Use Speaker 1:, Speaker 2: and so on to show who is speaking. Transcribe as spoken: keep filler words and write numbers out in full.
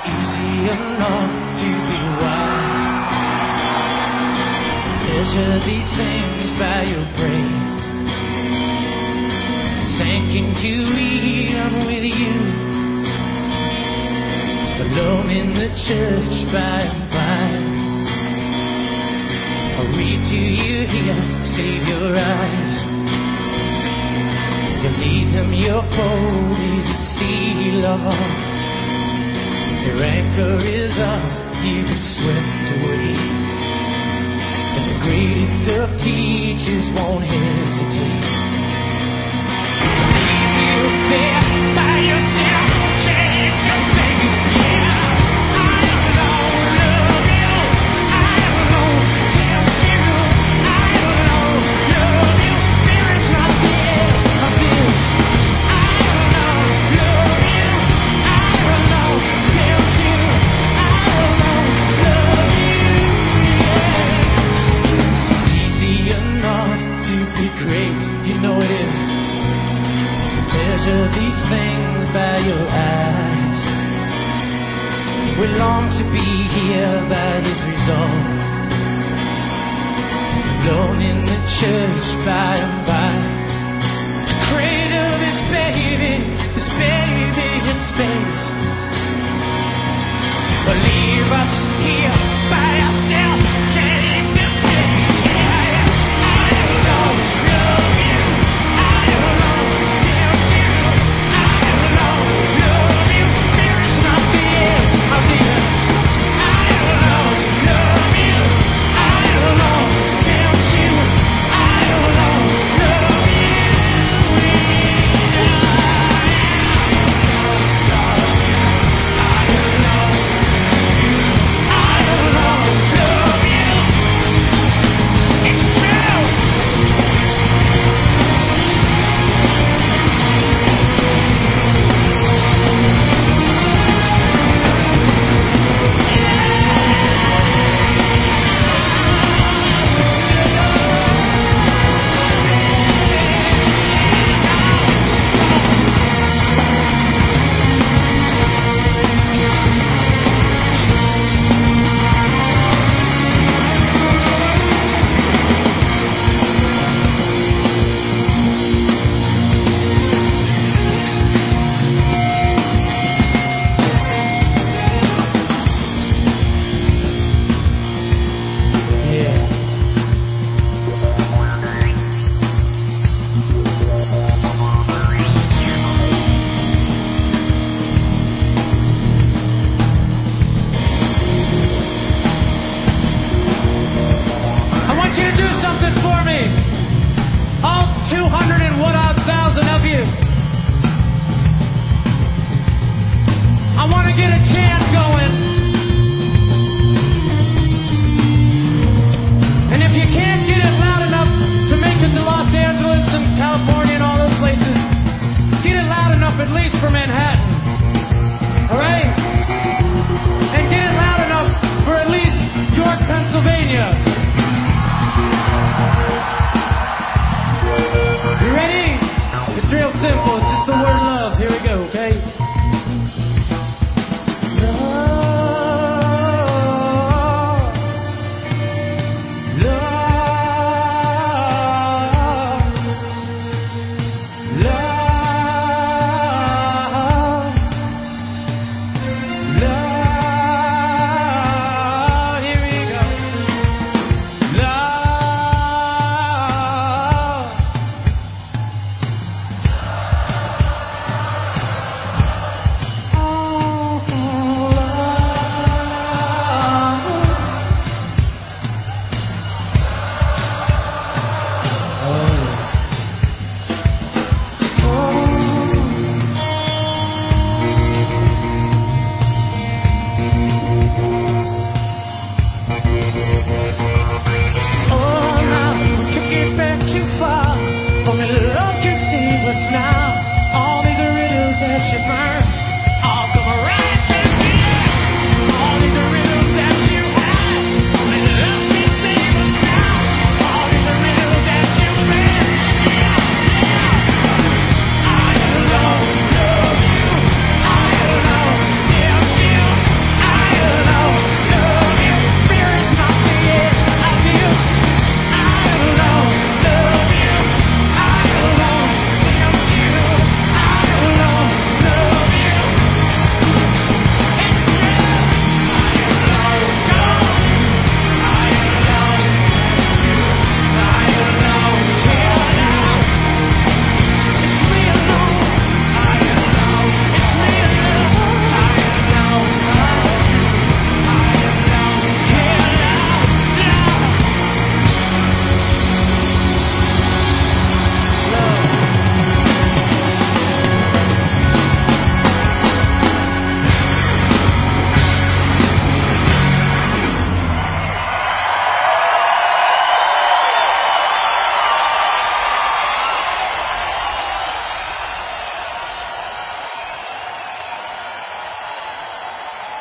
Speaker 1: easy enough to be wise. Measure these things by your praise. Sinking to Eden with you, alone in the church by and by. I'll read to you here, save your eyes. You lead them your boat is at sea, love. Your anchor is up, you get swept away. And the greatest of teachers won't hesitate to leave you there by yourself, change your face. Yeah, I alone love you, I alone tempt you, I alone love you. There is nothing of this. I alone love you, I alone tempt you, I alone love you. Yeah, it's easy enough to be great, you know it is. Measure these things by your eyes. We long to be here by His resolve, alone in the church by and by. To cradle this baby, this baby in space.